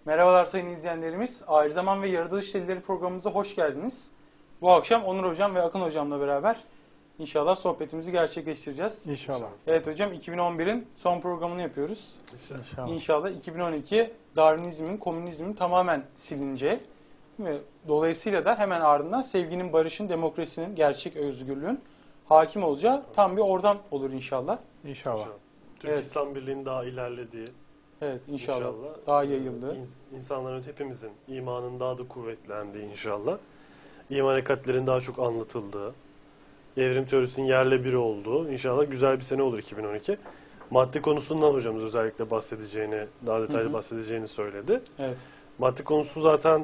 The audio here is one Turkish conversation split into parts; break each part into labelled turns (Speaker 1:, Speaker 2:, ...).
Speaker 1: Merhabalar sayın izleyenlerimiz. Ayrı Zaman ve Yaratılış Delileri programımıza hoş geldiniz. Bu akşam Onur Hocam ve Akın Hocam'la beraber inşallah sohbetimizi gerçekleştireceğiz.
Speaker 2: İnşallah.
Speaker 1: Evet hocam, 2011'in son programını yapıyoruz.
Speaker 2: İnşallah.
Speaker 1: İnşallah 2012 Darwinizmin, komünizmin tamamen silineceği ve dolayısıyla da hemen ardından sevginin, barışın, demokrasinin, gerçek özgürlüğün hakim olacağı tam bir ortam olur inşallah.
Speaker 2: İnşallah.
Speaker 3: Türk
Speaker 1: Evet.
Speaker 3: İslam Birliği'nin daha ilerlediği,
Speaker 1: Evet inşallah, daha yayıldığı.
Speaker 3: insanların hepimizin imanın daha da kuvvetlendiği inşallah. İman hakikatlerin daha çok anlatıldığı, evrim teorisinin yerle bir olduğu inşallah güzel bir sene olur 2012. Madde konusundan hocamız özellikle bahsedeceğini, daha detaylı bahsedeceğini söyledi.
Speaker 1: Evet.
Speaker 3: Madde konusu zaten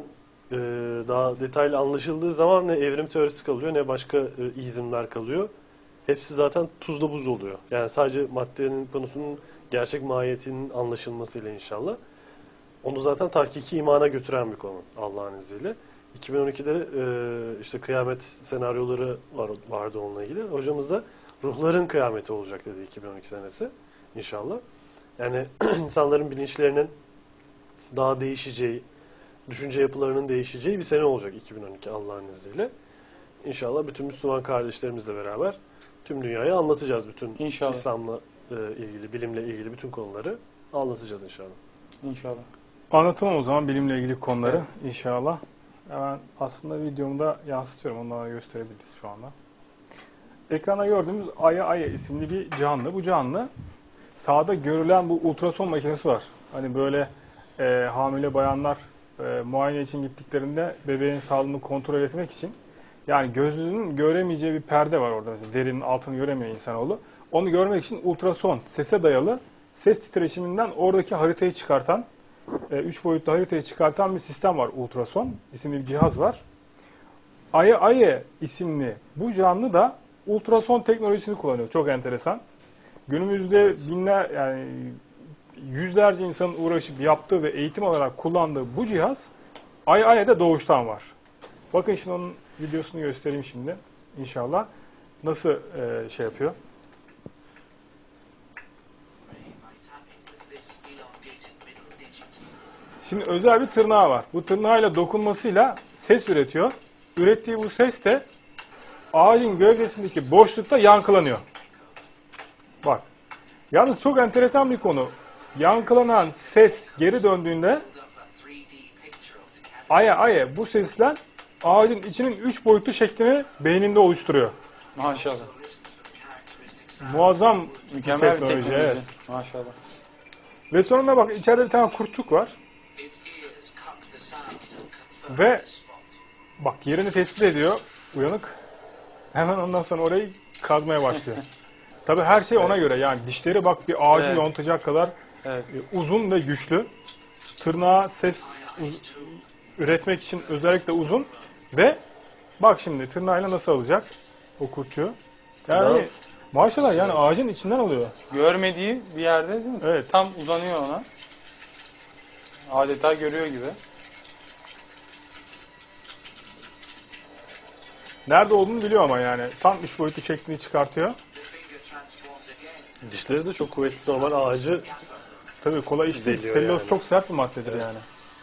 Speaker 3: daha detaylı anlaşıldığı zaman ne evrim teorisi kalıyor ne başka izimler kalıyor. Hepsi zaten tuzla buz oluyor. Yani sadece maddenin konusunun gerçek mahiyetinin anlaşılmasıyla inşallah. Onu zaten tahkiki imana götüren bir konu Allah'ın izniyle. 2012'de işte kıyamet senaryoları vardı onunla ilgili. Hocamız da ruhların kıyameti olacak dedi 2012 senesi inşallah. Yani insanların bilinçlerinin daha değişeceği, düşünce yapılarının değişeceği bir sene olacak 2012 Allah'ın izniyle. İnşallah bütün Müslüman kardeşlerimizle beraber tüm dünyaya anlatacağız bütün
Speaker 1: İnşallah.
Speaker 3: İslam'la ilgili, bilimle ilgili bütün konuları anlatacağız inşallah.
Speaker 1: İnşallah.
Speaker 2: Anlatalım o zaman bilimle ilgili konuları
Speaker 1: Evet.
Speaker 2: inşallah. Hemen aslında videomda yansıtıyorum. Onları gösterebiliriz şu anda. Ekranda gördüğümüz Aya isimli bir canlı. Bu canlı sağda görülen bu ultrason makinesi var. Hani böyle hamile bayanlar muayene için gittiklerinde bebeğin sağlığını kontrol etmek için, yani gözünün göremeyeceği bir perde var orada mesela, derinin altını göremiyor insanoğlu. Onu görmek için ultrason, sese dayalı, ses titreşiminden oradaki haritayı çıkartan, 3 boyutlu haritayı çıkartan bir sistem var, ultrason isimli bir cihaz var. Aya isimli bu canlı da ultrason teknolojisini kullanıyor. Çok enteresan. Günümüzde binler, yani yüzlerce insanın uğraşıp yaptığı ve eğitim olarak kullandığı bu cihaz Aya'da doğuştan var. Bakın şimdi onun videosunu göstereyim şimdi inşallah. Nasıl şey yapıyor? Şimdi özel bir tırnağı var. Bu tırnağıyla dokunmasıyla ses üretiyor. Ürettiği bu ses de ağacın gövdesindeki boşlukta yankılanıyor. Bak. Yalnız çok enteresan bir konu. Yankılanan ses geri döndüğünde Aya bu sesler ağacın içinin 3 boyutlu şeklini beyninde oluşturuyor.
Speaker 1: Maşallah.
Speaker 2: Muazzam
Speaker 1: Mükemmel bir
Speaker 2: teknoloji.
Speaker 1: teknoloji.
Speaker 2: Evet.
Speaker 1: Maşallah.
Speaker 2: Ve sonunda bak, içeride bir tane kurtçuk var. Ve bak, yerini tespit ediyor uyanık. Hemen ondan sonra orayı kazmaya başlıyor. Tabii her şey ona göre, yani dişleri bak bir ağacı
Speaker 1: Evet.
Speaker 2: yontacak kadar
Speaker 1: Evet.
Speaker 2: uzun ve güçlü. Tırnağı ses üretmek için özellikle uzun. Ve bak şimdi tırnağıyla nasıl alacak o kurtçuğu. Yani maşallah, yani ağacın içinden alıyor.
Speaker 1: Görmediği bir yerde değil mi?
Speaker 2: Evet.
Speaker 1: Tam uzanıyor ona. Adeta görüyor gibi.
Speaker 2: Nerede olduğunu biliyor ama yani. Tam 3 boyutlu şeklini çıkartıyor.
Speaker 3: Dişleri de çok kuvvetli, normal ağacı
Speaker 2: Tabii kolay iş değil.
Speaker 3: deliyor
Speaker 2: Selüloz
Speaker 3: yani.
Speaker 2: çok sert bir maddedir yani.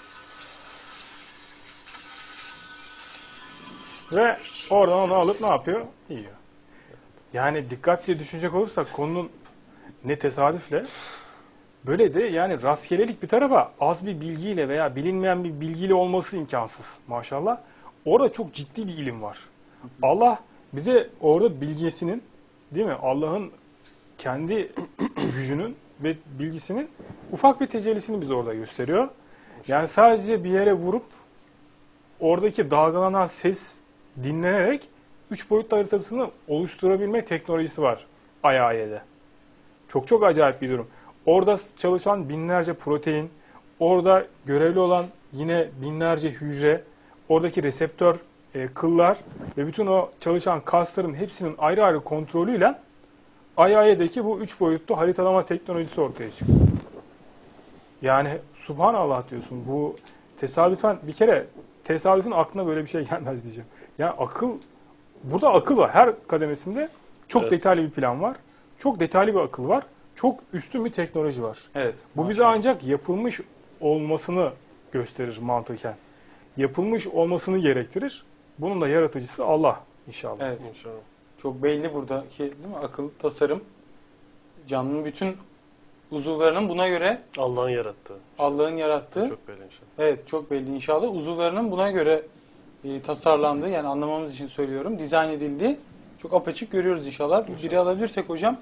Speaker 2: Ve oradan onu alıp ne yapıyor? Yiyor. Yani dikkatli düşünecek olursak konunun ne tesadüfle, böyle de yani rastgelelik bir tarafa, az bir bilgiyle veya bilinmeyen bir bilgiyle olması imkansız maşallah. Orada çok ciddi bir ilim var. Allah bize orada bilgisinin, değil mi? Allah'ın kendi gücünün ve bilgisinin ufak bir tecellisini bize orada gösteriyor. Yani sadece bir yere vurup oradaki dalgalanan ses dinlenerek 3 boyutlu haritasını oluşturabilme teknolojisi var Aya'da. Çok acayip bir durum. Orada çalışan binlerce protein, orada görevli olan yine binlerce hücre, oradaki reseptör kıllar ve bütün o çalışan kasların hepsinin ayrı ayrı kontrolüyle Aya'daki bu 3 boyutlu haritalama teknolojisi ortaya çıkıyor. Yani subhanallah diyorsun, bu tesadüfen, bir kere tesadüfün aklına böyle bir şey gelmez diyeceğim. Yani akıl, burada akıl var. Her kademesinde çok detaylı bir plan var. Çok detaylı bir akıl var. Çok üstün bir teknoloji var.
Speaker 1: Evet.
Speaker 2: Bu bize ancak yapılmış olmasını gösterir mantıken. Yapılmış olmasını gerektirir. Bunun da yaratıcısı Allah inşallah.
Speaker 1: Evet.
Speaker 3: İnşallah.
Speaker 1: Çok belli buradaki değil mi? Akıl, tasarım, canlının bütün uzuvlarının buna göre
Speaker 3: Allah'ın yarattığı.
Speaker 1: Allah'ın yarattığı.
Speaker 3: Çok belli inşallah.
Speaker 1: Evet, çok belli inşallah. Uzuvlarının buna göre tasarlandığı, yani anlamamız için söylüyorum, dizayn edildiği çok apaçık görüyoruz inşallah. Biri alabilirsek hocam.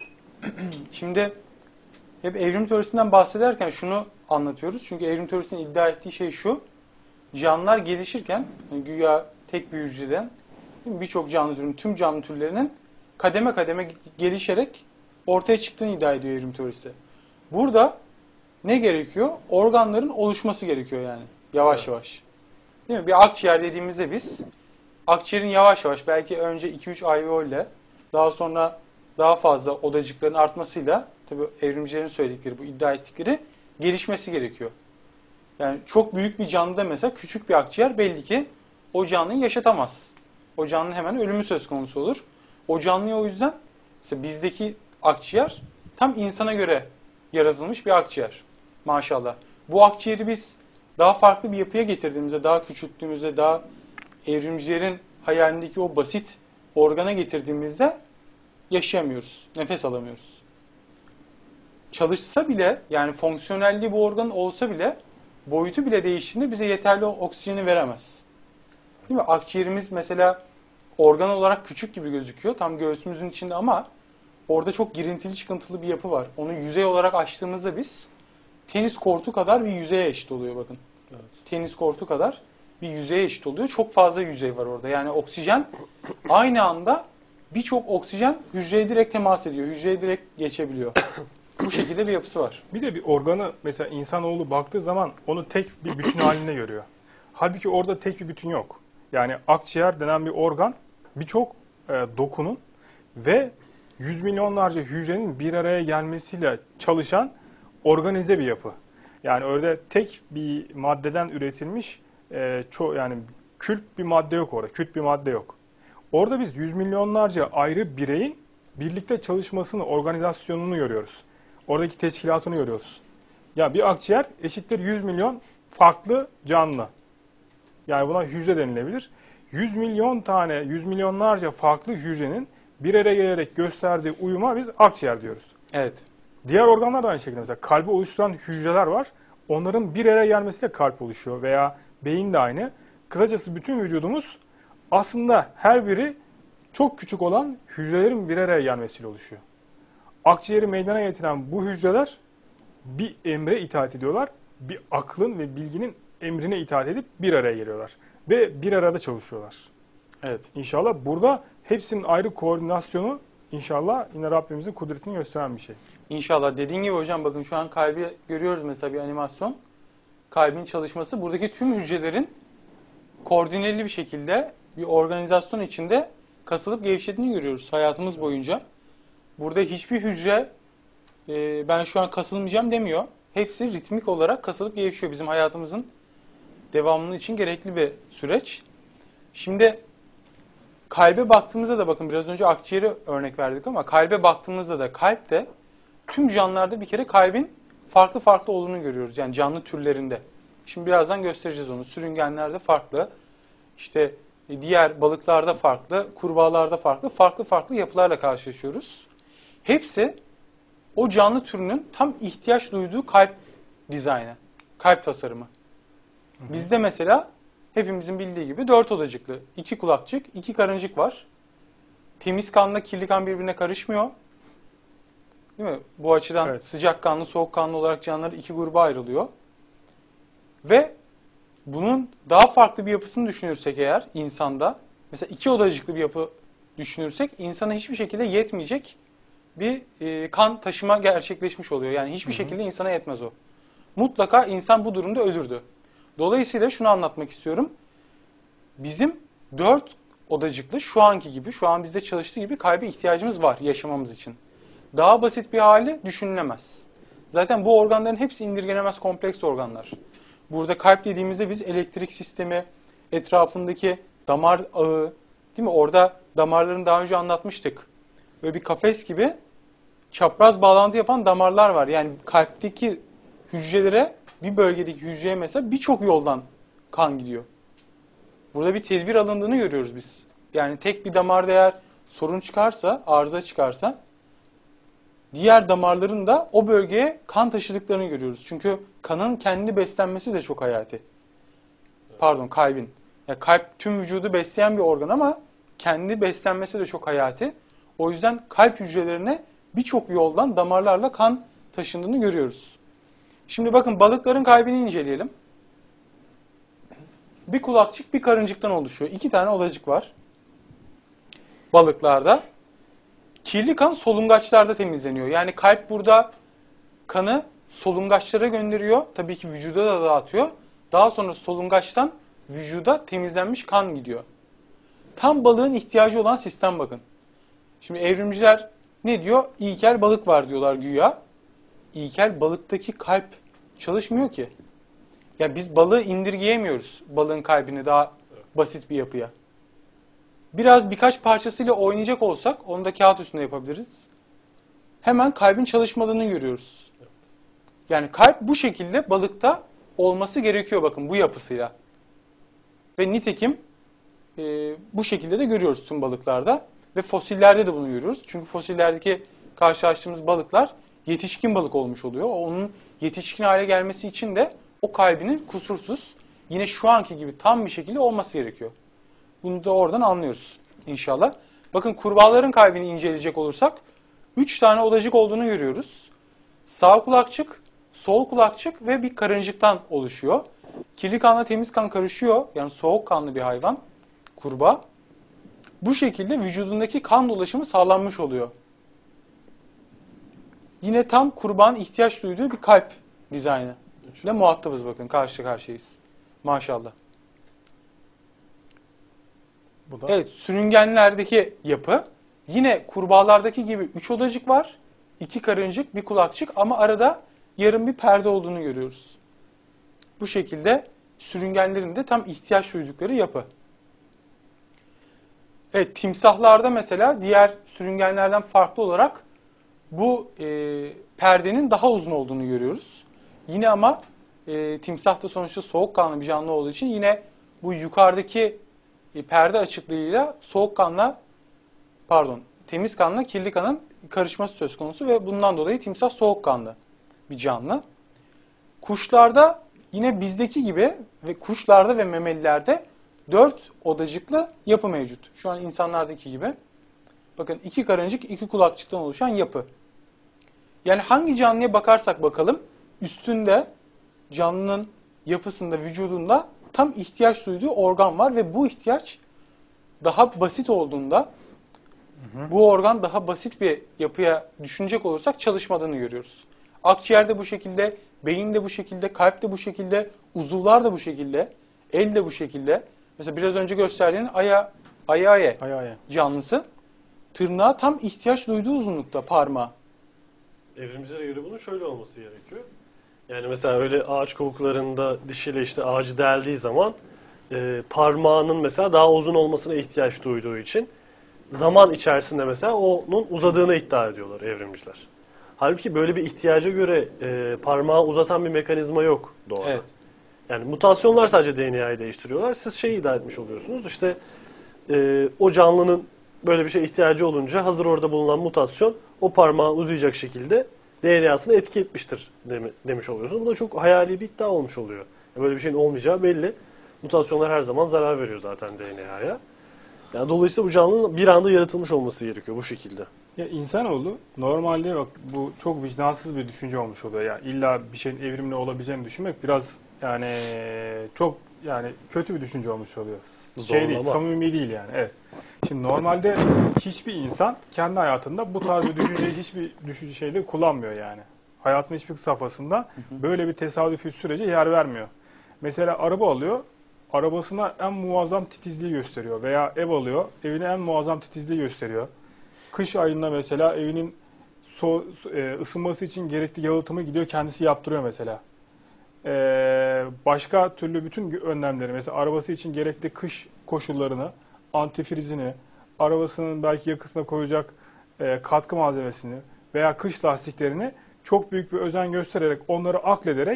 Speaker 1: Şimdi hep evrim teorisinden bahsederken şunu anlatıyoruz. Çünkü evrim teorisinin iddia ettiği şey şu. Canlılar gelişirken güya tek bir hücreden birçok canlı türünün, tüm canlı türlerinin kademe kademe gelişerek ortaya çıktığını iddia ediyor evrim teorisi. Burada ne gerekiyor? Organların oluşması gerekiyor yani. Yavaş yavaş. Değil mi? Bir akciğer dediğimizde biz akciğerin yavaş yavaş belki önce 2-3 alveol ile daha sonra daha fazla odacıkların artmasıyla tabii evrimcilerin söyledikleri, bu iddia ettikleri gelişmesi gerekiyor. Yani çok büyük bir canlıda mesela küçük bir akciğer belli ki o canlıyı yaşatamaz. O canlının hemen ölümü söz konusu olur. O canlıya o yüzden mesela bizdeki akciğer tam insana göre yaratılmış bir akciğer. Maşallah. Bu akciğeri biz daha farklı bir yapıya getirdiğimizde, daha küçülttüğümüzde, daha evrimcilerin hayalindeki o basit organa getirdiğimizde yaşayamıyoruz. Nefes alamıyoruz. Çalışsa bile, yani fonksiyonelliği bu organın olsa bile, boyutu bile değiştiğinde bize yeterli oksijeni veremez. Değil mi? Akciğerimiz mesela organ olarak küçük gibi gözüküyor. Tam göğsümüzün içinde ama orada çok girintili çıkıntılı bir yapı var. Onu yüzey olarak açtığımızda biz tenis kortu kadar bir yüzeye eşit oluyor bakın.
Speaker 3: Evet.
Speaker 1: Tenis kortu kadar bir yüzeye eşit oluyor. Çok fazla yüzey var orada. Yani oksijen aynı anda birçok oksijen hücreye direkt temas ediyor. Hücreye direkt geçebiliyor. Bu şekilde bir yapısı var.
Speaker 2: Bir de bir organı mesela insanoğlu baktığı zaman onu tek bir bütün halinde görüyor. Halbuki orada tek bir bütün yok. Yani akciğer denen bir organ birçok dokunun ve yüz milyonlarca hücrenin bir araya gelmesiyle çalışan organize bir yapı. Yani öyle tek bir maddeden üretilmiş yani kült bir madde yok orada. Küt bir madde yok. Orada biz yüz milyonlarca ayrı bireyin birlikte çalışmasını, organizasyonunu görüyoruz. Oradaki teşkilatını görüyoruz. Ya bir akciğer eşittir 100 milyon farklı canlı. Yani buna hücre denilebilir. 100 milyon tane, 100 milyonlarca farklı hücrenin bir araya gelerek gösterdiği uyuma biz akciğer diyoruz.
Speaker 1: Evet.
Speaker 2: Diğer organlar da aynı şekilde. Mesela kalbi oluşturan hücreler var. Onların bir araya gelmesiyle kalp oluşuyor veya beyin de aynı. Kısacası bütün vücudumuz aslında her biri çok küçük olan hücrelerin bir araya gelmesiyle oluşuyor. Akciğeri meydana getiren bu hücreler bir emre itaat ediyorlar. Bir aklın ve bilginin emrine itaat edip bir araya geliyorlar. Ve bir arada çalışıyorlar.
Speaker 1: Evet.
Speaker 2: İnşallah burada hepsinin ayrı koordinasyonu inşallah yine Rabbimizin kudretini gösteren bir şey.
Speaker 1: İnşallah. Dediğin gibi hocam bakın şu an kalbi görüyoruz mesela bir animasyon. Kalbin çalışması buradaki tüm hücrelerin koordineli bir şekilde bir organizasyon içinde kasılıp gevşediğini görüyoruz hayatımız boyunca. Burada hiçbir hücre ben şu an kasılmayacağım demiyor. Hepsi ritmik olarak kasılıp gevşiyor. Bizim hayatımızın devamının için gerekli bir süreç. Şimdi kalbe baktığımızda da bakın biraz önce akciğeri örnek verdik ama kalbe baktığımızda da kalp de tüm canlılarda bir kere kalbin farklı farklı olduğunu görüyoruz. Yani canlı türlerinde. Şimdi birazdan göstereceğiz onu. Sürüngenlerde farklı, işte diğer balıklarda farklı, kurbağalarda farklı, farklı farklı yapılarla karşılaşıyoruz. Hepsi o canlı türünün tam ihtiyaç duyduğu kalp dizaynı, kalp tasarımı. Bizde mesela hepimizin bildiği gibi 4 odacıklı, 2 kulakçık, 2 karıncık var. Temiz kanla kirli kan birbirine karışmıyor. Değil mi? Bu açıdan
Speaker 2: Evet.
Speaker 1: sıcak kanlı, soğuk kanlı olarak canlılar 2 gruba ayrılıyor. Ve bunun daha farklı bir yapısını düşünürsek eğer insanda, mesela 2 odacıklı bir yapı düşünürsek insana hiçbir şekilde yetmeyecek bir kan taşıma gerçekleşmiş oluyor. Yani hiçbir şekilde insana yetmez o. Mutlaka insan bu durumda ölürdü. Dolayısıyla şunu anlatmak istiyorum. Bizim 4 odacıklı şu anki gibi, şu an bizde çalıştığı gibi kalbe ihtiyacımız var yaşamamız için. Daha basit bir hali düşünülemez. Zaten bu organların hepsi indirgenemez kompleks organlar. Burada kalp dediğimizde biz elektrik sistemi, etrafındaki damar ağı, değil mi? Orada damarların daha önce anlatmıştık. Böyle bir kafes gibi çapraz bağlantı yapan damarlar var. Yani kalpteki hücrelere bir bölgedeki hücreye mesela birçok yoldan kan gidiyor. Burada bir tedbir alındığını görüyoruz biz. Yani tek bir damarda eğer sorun çıkarsa, arıza çıkarsa diğer damarların da o bölgeye kan taşıdıklarını görüyoruz. Çünkü kanın kendi beslenmesi de çok hayati. Pardon, kalbin. Ya kalp tüm vücudu besleyen bir organ ama kendi beslenmesi de çok hayati. O yüzden kalp hücrelerine birçok yoldan damarlarla kan taşındığını görüyoruz. Şimdi bakın balıkların kalbini inceleyelim. Bir kulakçık bir karıncıktan oluşuyor. 2 tane odacık var balıklarda. Kirli kan solungaçlarda temizleniyor. Yani kalp burada kanı solungaçlara gönderiyor. Tabii ki vücuda da dağıtıyor. Daha sonra solungaçtan vücuda temizlenmiş kan gidiyor. Tam balığın ihtiyacı olan sistem bakın. Şimdi evrimciler ne diyor? İlkel balık var diyorlar güya. İlkel balıktaki kalp çalışmıyor ki. Ya biz balığı indirgeyemiyoruz. Balığın kalbini daha basit bir yapıya. Birkaç parçasıyla oynayacak olsak onu da kağıt üstünde yapabiliriz. Hemen kalbin çalışmadığını görüyoruz. Yani kalp bu şekilde balıkta olması gerekiyor bakın bu yapısıyla. Ve nitekim bu şekilde de görüyoruz tüm balıklarda. Ve fosillerde de bunu görüyoruz. Çünkü fosillerdeki karşılaştığımız balıklar yetişkin balık olmuş oluyor. Onun yetişkin hale gelmesi için de o kalbinin kusursuz, yine şu anki gibi tam bir şekilde olması gerekiyor. Bunu da oradan anlıyoruz inşallah. Bakın kurbağaların kalbini inceleyecek olursak 3 tane odacık olduğunu görüyoruz. Sağ kulakçık, sol kulakçık ve bir karıncıktan oluşuyor. Kirli kanla temiz kan karışıyor. Yani soğuk kanlı bir hayvan, kurbağa. Bu şekilde vücudundaki kan dolaşımı sağlanmış oluyor. Yine tam kurbağanın ihtiyaç duyduğu bir kalp dizaynı. Şöyle muhatabız bakın, karşı karşıyayız. Maşallah.
Speaker 2: Bu da
Speaker 1: Evet, sürüngenlerdeki yapı. Yine kurbağalardaki gibi 3 odacık var. 2 karıncık, bir kulakçık ama arada yarım bir perde olduğunu görüyoruz. Bu şekilde sürüngenlerin de tam ihtiyaç duydukları yapı. Evet, timsahlarda mesela diğer sürüngenlerden farklı olarak bu perdenin daha uzun olduğunu görüyoruz. Yine ama timsah da sonuçta soğukkanlı bir canlı olduğu için yine bu yukarıdaki perde açıklığıyla temiz kanla kirli kanın karışması söz konusu ve bundan dolayı timsah soğukkanlı bir canlı. Kuşlarda yine bizdeki gibi ve kuşlarda ve memelilerde 4 odacıklı yapı mevcut. Şu an insanlardaki gibi. Bakın 2 karıncık, 2 kulakçıktan oluşan yapı. Yani hangi canlıya bakarsak bakalım üstünde canlının yapısında, vücudunda tam ihtiyaç duyduğu organ var ve bu ihtiyaç daha basit olduğunda bu organ daha basit bir yapıya düşünecek olursak çalışmadığını görüyoruz. Akciğer de bu şekilde, beyin de bu şekilde, kalp de bu şekilde, uzuvlar da bu şekilde, el de bu şekilde. Mesela biraz önce gösterdiğin ayaye canlısı tırnağa tam ihtiyaç duyduğu uzunlukta parmağı.
Speaker 3: Evrimcilere göre bunun şöyle olması gerekiyor. Yani mesela öyle ağaç kovuklarında dişiyle işte ağacı deldiği zaman parmağının mesela daha uzun olmasına ihtiyaç duyduğu için zaman içerisinde mesela onun uzadığını iddia ediyorlar evrimciler. Halbuki böyle bir ihtiyaca göre parmağı uzatan bir mekanizma yok doğada.
Speaker 1: Evet.
Speaker 3: Yani mutasyonlar sadece DNA'yı değiştiriyorlar. Siz şeyi iddia etmiş oluyorsunuz. İşte o canlının böyle bir şeye ihtiyacı olunca hazır orada bulunan mutasyon o parmağı uzayacak şekilde DNA'sını etki etmiştir demiş oluyorsunuz. Bu da çok hayali bir iddia olmuş oluyor. Böyle bir şeyin olmayacağı belli. Mutasyonlar her zaman zarar veriyor zaten DNA'ya. Yani dolayısıyla bu canlının bir anda yaratılmış olması gerekiyor bu şekilde.
Speaker 2: ya insanoğlu normalde bak bu çok vicdansız bir düşünce olmuş oluyor. Yani illa bir şeyin evrimli olabileceğini düşünmek biraz yani çok yani kötü bir düşünce olmuş oluyor. Şey değil,
Speaker 3: Zorlama.
Speaker 2: samimi değil yani. Evet. Şimdi normalde hiçbir insan kendi hayatında bu tarz bir düşünceyi hiçbir düşünce şeyde kullanmıyor yani. Hayatın hiçbir safhasında böyle bir tesadüfi sürece yer vermiyor. Mesela araba alıyor, arabasına en muazzam titizliği gösteriyor. Veya ev alıyor, evine en muazzam titizliği gösteriyor. Kış ayında mesela evinin ısınması için gerekli yalıtımı gidiyor kendisi yaptırıyor mesela. Başka türlü bütün önlemleri mesela arabası için gerekli kış koşullarını, antifrizini, arabasının belki yakıtına koyacak katkı malzemesini veya kış lastiklerini çok büyük bir özen göstererek onları aklederek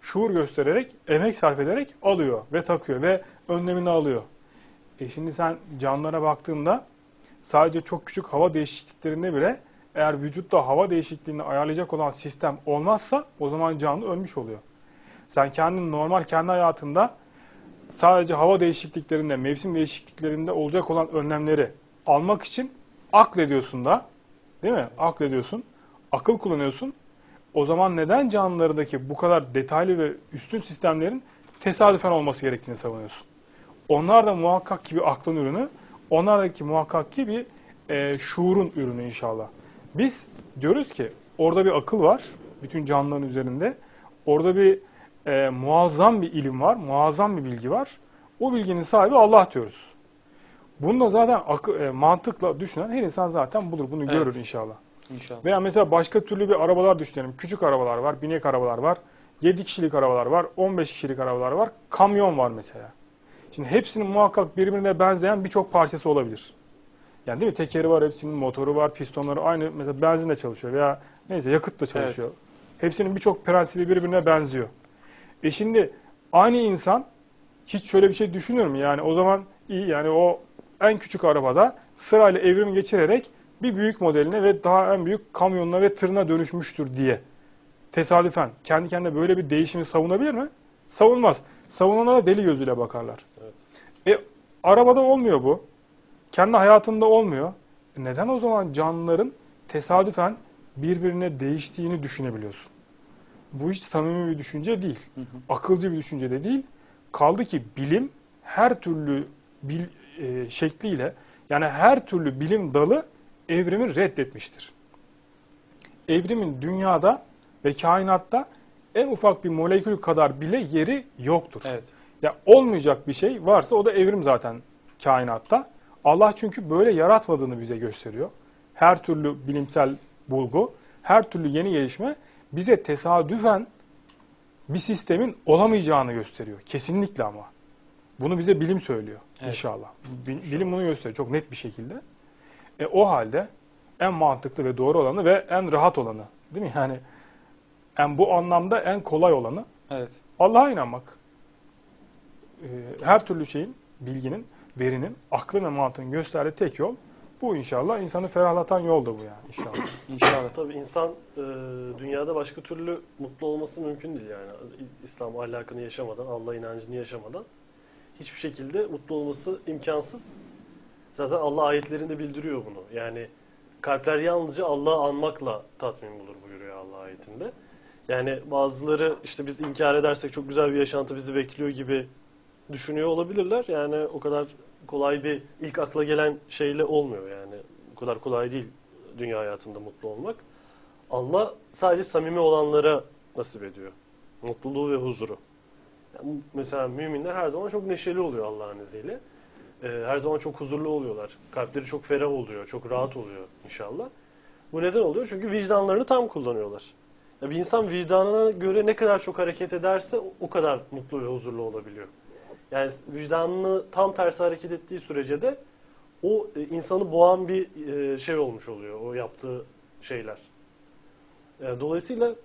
Speaker 2: şuur göstererek, emek sarf ederek alıyor ve takıyor ve önlemini alıyor. Şimdi sen canlılara baktığında sadece çok küçük hava değişikliklerinde bile eğer vücutta hava değişikliğini ayarlayacak olan sistem olmazsa o zaman canlı ölmüş oluyor. Sen kendin normal kendi hayatında sadece hava değişikliklerinde, mevsim değişikliklerinde olacak olan önlemleri almak için aklediyorsun da, değil mi? Aklediyorsun, akıl kullanıyorsun. O zaman neden canlılardaki bu kadar detaylı ve üstün sistemlerin tesadüfen olması gerektiğini savunuyorsun? Onlar da muhakkak ki bir aklın ürünü, onlardaki muhakkak ki bir şuurun ürünü inşallah. Biz diyoruz ki orada bir akıl var, bütün canlıların üzerinde. Orada bir muazzam bir ilim var, muazzam bir bilgi var. O bilginin sahibi Allah diyoruz. Bunu da zaten mantıkla düşünen her insan zaten bulur, bunu görür inşallah.
Speaker 1: İnşallah.
Speaker 2: Veya mesela başka türlü bir arabalar düşünelim. Küçük arabalar var, binek arabalar var, 7 kişilik arabalar var, 15 kişilik arabalar var, kamyon var mesela. Şimdi hepsinin muhakkak birbirine benzeyen birçok parçası olabilir. Yani değil mi? Tekeri var, hepsinin motoru var, pistonları aynı mesela benzinle çalışıyor veya neyse yakıtla çalışıyor. Evet. Hepsinin birçok prensibi birbirine benziyor. Şimdi aynı insan hiç şöyle bir şey düşünür mü? Yani o zaman iyi yani o en küçük arabada sırayla evrim geçirerek bir büyük modeline ve daha en büyük kamyonuna ve tırına dönüşmüştür diye tesadüfen kendi kendine böyle bir değişimi savunabilir mi? Savunmaz. Savunanlara da deli gözüyle bakarlar. Evet. Arabada olmuyor bu. Kendi hayatında olmuyor. Neden o zaman canlıların tesadüfen birbirine değiştiğini düşünebiliyorsun? Bu hiç samimi bir düşünce değil. Akılcı bir düşünce de değil. Kaldı ki bilim her türlü şekliyle yani her türlü bilim dalı evrimi reddetmiştir. Evrimin dünyada ve kainatta en ufak bir molekül kadar bile yeri yoktur. Evet. Ya olmayacak bir şey varsa o da evrim zaten kainatta. Allah çünkü böyle yaratmadığını bize gösteriyor. Her türlü bilimsel bulgu, her türlü yeni gelişme bize tesadüfen bir sistemin olamayacağını gösteriyor. Kesinlikle ama. Bunu bize bilim söylüyor inşallah. Bilim bunu gösteriyor çok net bir şekilde. O halde en mantıklı ve doğru olanı ve en rahat olanı, değil mi? Yani bu anlamda en kolay olanı Allah'a inanmak. Her türlü şeyin, bilginin, verinin, aklın ve mantığın gösterdiği tek yol bu inşallah. İnsanı ferahlatan yol da bu yani inşallah.
Speaker 3: İnşallah. Tabii insan dünyada başka türlü mutlu olması mümkün değil yani. İslam ahlakını yaşamadan, Allah inancını yaşamadan hiçbir şekilde mutlu olması imkansız. Zaten Allah ayetlerinde bildiriyor bunu. Yani kalpler yalnızca Allah'ı anmakla tatmin bulur buyuruyor Allah ayetinde. Yani bazıları işte biz inkar edersek çok güzel bir yaşantı bizi bekliyor gibi düşünüyor olabilirler. Yani o kadar kolay bir ilk akla gelen şeyle olmuyor yani. O kadar kolay değil dünya hayatında mutlu olmak. Allah sadece samimi olanlara nasip ediyor. Mutluluğu ve huzuru. Yani mesela müminler her zaman çok neşeli oluyor Allah'ın izniyle. Her zaman çok huzurlu oluyorlar. Kalpleri çok ferah oluyor, çok rahat oluyor inşallah. Bu neden oluyor? Çünkü vicdanlarını tam kullanıyorlar. Ya bir insan vicdanına göre ne kadar çok hareket ederse o kadar mutlu ve huzurlu olabiliyor. Yani vicdanını tam tersi hareket ettiği sürece de o insanı boğan bir şey olmuş oluyor. O yaptığı şeyler. Dolayısıyla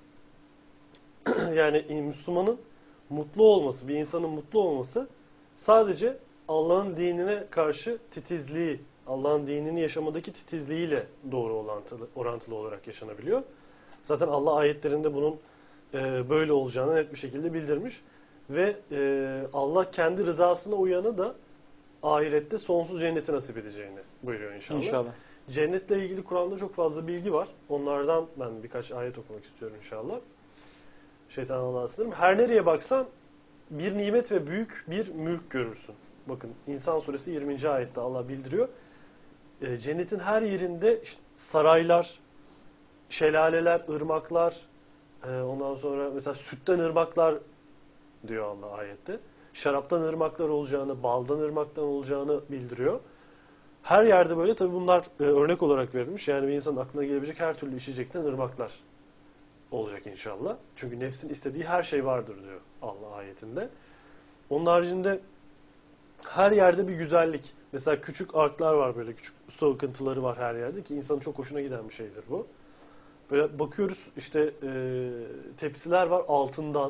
Speaker 3: yani Müslümanın mutlu olması, bir insanın mutlu olması sadece Allah'ın dinine karşı titizliği, Allah'ın dinini yaşamadaki titizliğiyle doğru orantılı olarak yaşanabiliyor. Zaten Allah ayetlerinde bunun böyle olacağını net bir şekilde bildirmiş. Ve Allah kendi rızasına uyanı da ahirette sonsuz cenneti nasip edeceğini buyuruyor inşallah. İnşallah. Cennetle ilgili Kur'an'da çok fazla bilgi var. Onlardan ben birkaç ayet okumak istiyorum inşallah. Şeytan Allah'a sığınırım. Her nereye baksan bir nimet ve büyük bir mülk görürsün. Bakın İnsan suresi 20. ayette Allah bildiriyor. Cennetin her yerinde işte saraylar, şelaleler, ırmaklar, ondan sonra mesela sütten ırmaklar diyor Allah ayette. Şaraptan ırmaklar olacağını, baldan ırmaktan olacağını bildiriyor. Her yerde böyle tabii bunlar örnek olarak verilmiş. Yani bir insanın aklına gelebilecek her türlü içecekten ırmaklar olacak inşallah. Çünkü nefsin istediği her şey vardır diyor Allah ayetinde. Onun haricinde her yerde bir güzellik. Mesela küçük arklar var böyle, küçük su akıntıları var her yerde ki insanın çok hoşuna giden bir şeydir bu. Böyle bakıyoruz işte tepsiler var altından.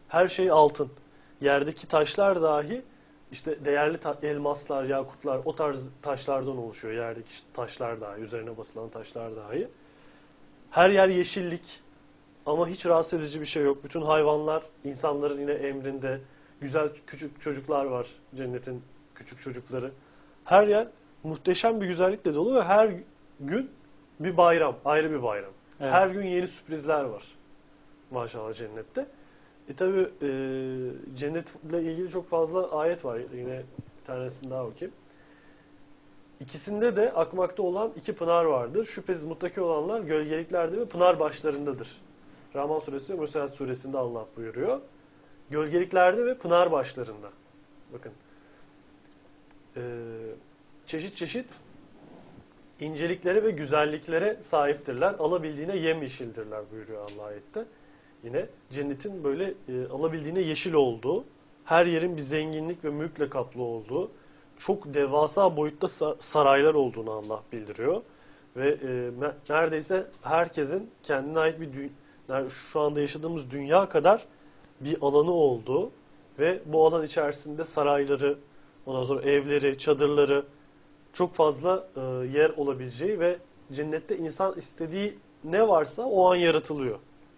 Speaker 3: Her şey altın. Yerdeki taşlar dahi işte değerli elmaslar, yakutlar, o tarz taşlardan oluşuyor. Yerdeki taşlar dahi, üzerine basılan taşlar dahi. Her yer yeşillik ama hiç rahatsız edici bir şey yok. Bütün hayvanlar insanların yine emrinde. Güzel küçük çocuklar var, cennetin küçük çocukları. Her yer muhteşem bir güzellikle dolu ve her gün bir bayram, ayrı bir bayram.
Speaker 1: Evet.
Speaker 3: Her gün yeni sürprizler var maşallah cennette. Tabi cennetle ilgili çok fazla ayet var. Yine bir tanesini daha okuyayım. İkisinde de akmakta olan iki pınar vardır. Şüphesiz muttaki olanlar gölgeliklerde ve pınar başlarındadır. Rahman suresi ve Müsait suresinde Allah buyuruyor. Gölgeliklerde ve pınar başlarında. Bakın. Çeşit çeşit inceliklere ve güzelliklere sahiptirler. Alabildiğine yemyeşildirler buyuruyor Allah ayette. Yine cennetin böyle alabildiğine yeşil olduğu, her yerin bir zenginlik ve mülkle kaplı olduğu, çok devasa boyutta saraylar olduğunu Allah bildiriyor. Ve neredeyse herkesin kendine ait şu anda yaşadığımız dünya kadar bir alanı olduğu ve bu alan içerisinde sarayları, ondan sonra evleri, çadırları çok fazla yer olabileceği ve cennette insan istediği ne varsa o an yaratılıyor.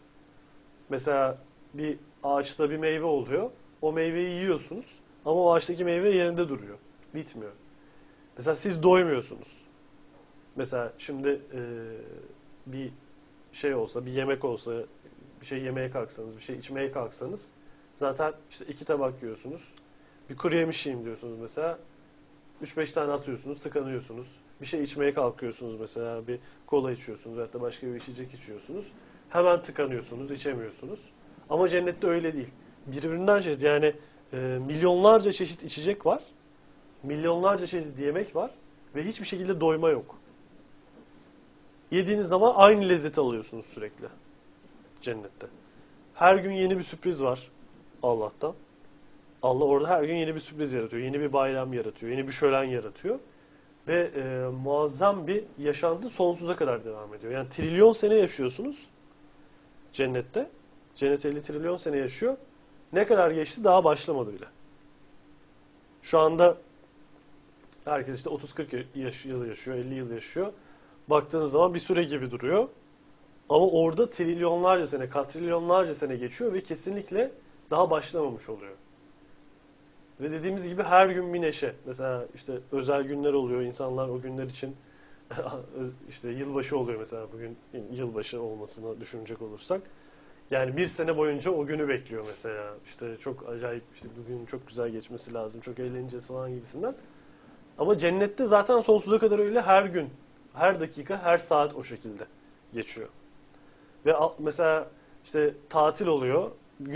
Speaker 3: Mesela bir ağaçta bir meyve oluyor. O meyveyi yiyorsunuz ama o ağaçtaki meyve yerinde duruyor. Bitmiyor. Mesela siz doymuyorsunuz. Mesela şimdi bir şey olsa, bir yemek olsa, bir şey yemeye kalksanız, bir şey içmeye kalksanız zaten işte 2 tabak yiyorsunuz. Bir kuru yemiş yiyeyim diyorsunuz mesela. 3-5 tane atıyorsunuz, tıkanıyorsunuz. Bir şey içmeye kalkıyorsunuz mesela, bir kola içiyorsunuz veyahut da başka bir içecek içiyorsunuz. Hemen tıkanıyorsunuz, içemiyorsunuz. Ama cennette öyle değil. Birbirinden çeşit yani milyonlarca çeşit içecek var. Milyonlarca çeşit yemek var. Ve hiçbir şekilde doyma yok. Yediğiniz zaman aynı lezzeti alıyorsunuz sürekli. Cennette. Her gün yeni bir sürpriz var Allah'tan. Allah orada her gün yeni bir sürpriz yaratıyor. Yeni bir bayram yaratıyor. Yeni bir şölen yaratıyor. Ve muazzam bir yaşantı sonsuza kadar devam ediyor. Yani trilyon sene yaşıyorsunuz cennette. Cennet 50 trilyon sene yaşıyor. Ne kadar geçti daha başlamadı bile. Şu anda herkes işte 30-40 yıl yaşıyor, 50 yıl yaşıyor. Baktığınız zaman bir süre gibi duruyor. Ama orada trilyonlarca sene, katrilyonlarca sene geçiyor ve kesinlikle daha başlamamış oluyor. Ve dediğimiz gibi her gün bir neşe. Mesela işte özel günler oluyor. İnsanlar o günler için işte yılbaşı oluyor mesela, bugün yılbaşı olmasını düşünecek olursak. Yani bir sene boyunca o günü bekliyor mesela. İşte çok acayip, işte bugün çok güzel geçmesi lazım, çok eğleneceğiz falan gibisinden. Ama cennette zaten sonsuza kadar öyle, her gün, her dakika, her saat o şekilde geçiyor. Ve mesela işte tatil oluyor.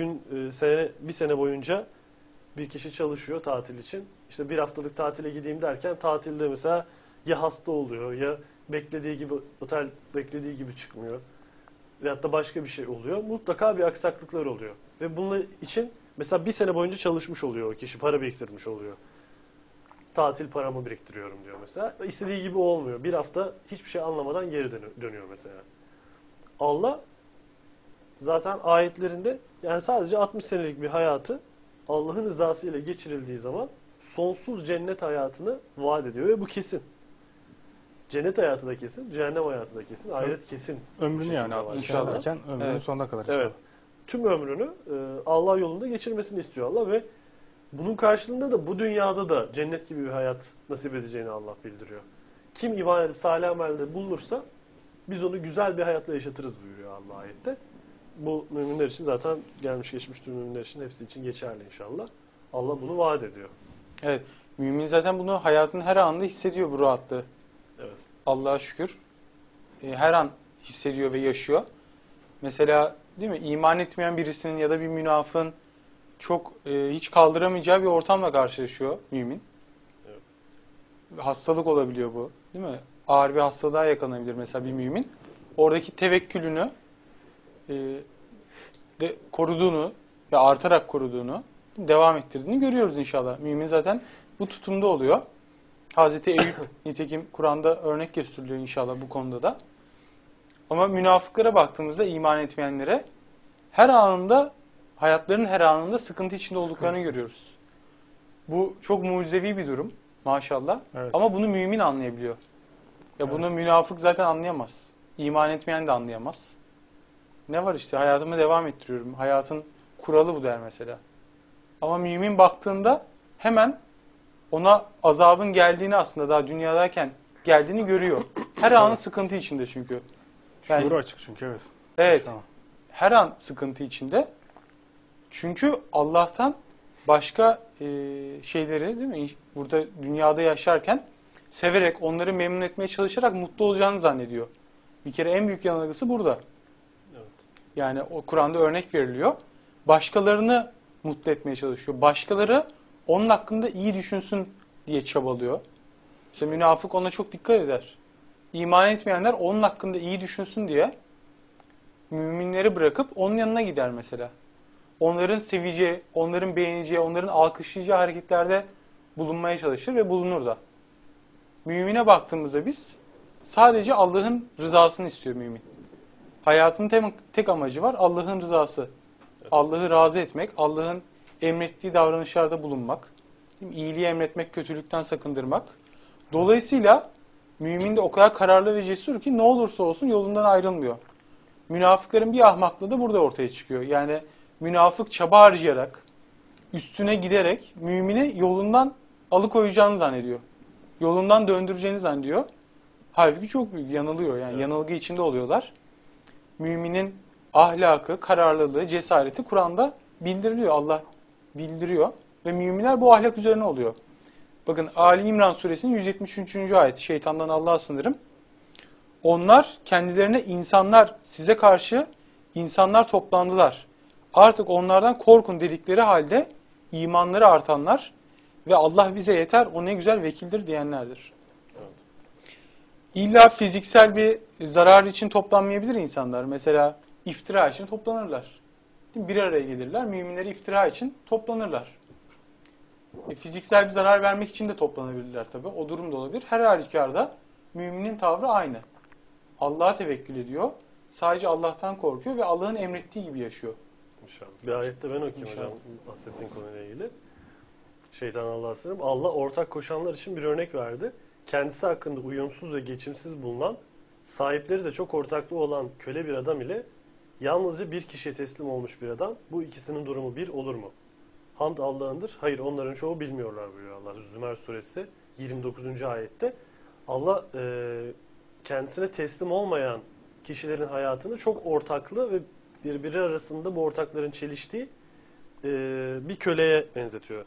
Speaker 3: Bir sene boyunca bir kişi çalışıyor tatil için. İşte bir haftalık tatile gideyim derken tatilde mesela ya hasta oluyor ya beklediği gibi, otel beklediği gibi çıkmıyor. Veyahut da başka bir şey oluyor. Mutlaka bir aksaklıklar oluyor. Ve bunun için mesela bir sene boyunca çalışmış oluyor o kişi, para biriktirmiş oluyor. Tatil paramı biriktiriyorum diyor mesela. İstediği gibi olmuyor. Bir hafta hiçbir şey anlamadan geri dönüyor mesela. Allah zaten ayetlerinde yani sadece 60 senelik bir hayatı Allah'ın rızası ile geçirildiği zaman sonsuz cennet hayatını vaat ediyor ve bu kesin. Cennet hayatı da kesin, cehennem hayatı da kesin, ahiret kesin.
Speaker 2: Ömrünü yani
Speaker 1: İnşallah.
Speaker 2: inşallah. Ömrünün
Speaker 1: Evet.
Speaker 2: sonuna kadar inşallah.
Speaker 3: Evet. Tüm ömrünü Allah yolunda geçirmesini istiyor Allah ve bunun karşılığında da bu dünyada da cennet gibi bir hayat nasip edeceğini Allah bildiriyor. Kim iman edip salih amelde bulunursa biz onu güzel bir hayatla yaşatırız buyuruyor Allah ayette. Bu müminler için zaten gelmiş geçmiş tüm müminler için hepsi için geçerli inşallah. Allah bunu vaat ediyor.
Speaker 1: Evet. Mümin zaten bunu hayatın her anında hissediyor, bu rahatlığı.
Speaker 3: Evet.
Speaker 1: Allah'a şükür. Her an hissediyor ve yaşıyor. Mesela değil mi? İman etmeyen birisinin ya da bir münafığın çok hiç kaldıramayacağı bir ortamla karşılaşıyor mümin.
Speaker 3: Evet.
Speaker 1: Hastalık olabiliyor bu. Değil mi? Ağır bir hastalığa yakalanabilir mesela bir mümin. Oradaki tevekkülünü de koruduğunu ve artarak koruduğunu, devam ettirdiğini görüyoruz inşallah. Mümin zaten bu tutumda oluyor. Hazreti Eyüp nitekim Kur'an'da örnek gösteriliyor inşallah bu konuda da. Ama münafıklara baktığımızda, iman etmeyenlere her anında hayatlarının her anında sıkıntı içinde olduklarını görüyoruz. Bu çok mucizevi bir durum maşallah.
Speaker 2: Evet.
Speaker 1: Ama bunu mümin anlayabiliyor. Ya bunu münafık zaten anlayamaz. İman etmeyen de anlayamaz. Ne var işte hayatımı devam ettiriyorum. Hayatın kuralı bu der mesela. Ama mümin baktığında hemen ona azabın geldiğini aslında daha dünyadayken geldiğini görüyor. Her anı sıkıntı içinde çünkü. Yani-
Speaker 2: Şuuru açık çünkü evet.
Speaker 1: Evet.
Speaker 2: Tamam.
Speaker 1: Her an sıkıntı içinde. Çünkü Allah'tan başka şeyleri değil mi? Burada dünyada yaşarken severek, onları memnun etmeye çalışarak mutlu olacağını zannediyor. Bir kere en büyük yanılgısı burada.
Speaker 3: Evet.
Speaker 1: Yani o Kur'an'da örnek veriliyor. Başkalarını mutlu etmeye çalışıyor. Başkaları onun hakkında iyi düşünsün diye çabalıyor. İşte münafık ona çok dikkat eder. İman etmeyenler onun hakkında iyi düşünsün diye müminleri bırakıp onun yanına gider mesela. Onların seveceği, onların beğeneceği, onların alkışlayacağı hareketlerde bulunmaya çalışır ve bulunur da. Mümine baktığımızda biz sadece Allah'ın rızasını istiyor mümin. Hayatının tek amacı var Allah'ın rızası. Allah'ı razı etmek, Allah'ın emrettiği davranışlarda bulunmak, değil mi? İyiliği emretmek, kötülükten sakındırmak. Dolayısıyla mümin de o kadar kararlı ve cesur ki ne olursa olsun yolundan ayrılmıyor. Münafıkların bir ahmaklığı da burada ortaya çıkıyor. Yani münafık çaba harcayarak, üstüne giderek mümini yolundan alıkoyacağını zannediyor. Yolundan döndüreceğini zannediyor. Halbuki çok büyük yanılıyor. Yani
Speaker 3: Evet.
Speaker 1: yanılgı içinde oluyorlar. Müminin ahlakı, kararlılığı, cesareti Kur'an'da bildiriliyor. Allah bildiriyor. Ve müminler bu ahlak üzerine oluyor. Bakın Ali İmran suresinin 173. ayeti. Şeytandan Allah'a sınırım. Onlar kendilerine size karşı insanlar toplandılar. Artık onlardan korkun dedikleri halde imanları artanlar ve Allah bize yeter, o ne güzel vekildir diyenlerdir.
Speaker 3: Evet.
Speaker 1: İlla fiziksel bir zarar için toplanmayabilir insanlar. Mesela iftira için toplanırlar. Değil mi? Bir araya gelirler, müminleri iftira için toplanırlar. Fiziksel bir zarar vermek için de toplanabilirler tabii. O durum da olabilir. Her halükarda müminin tavrı aynı. Allah'a tevekkül ediyor. Sadece Allah'tan korkuyor ve Allah'ın emrettiği gibi yaşıyor.
Speaker 3: İnşallah. Bir ayette ben okuyayım
Speaker 1: İnşallah.
Speaker 3: hocam bahsettiğin konuyla ilgili. Şeytan Allah'a sığınırım. Allah ortak koşanlar için bir örnek verdi. Kendisi hakkında uyumsuz ve geçimsiz bulunan, sahipleri de çok ortaklığı olan köle bir adam ile yalnızca bir kişiye teslim olmuş bir adam, bu ikisinin durumu bir olur mu? Hamd Allah'ındır. Hayır, onların çoğu bilmiyorlar buyuruyor Allah. Zümer suresi 29. ayette. Allah kendisine teslim olmayan kişilerin hayatını çok ortaklı ve birbiri arasında bu ortakların çeliştiği bir köleye benzetiyor.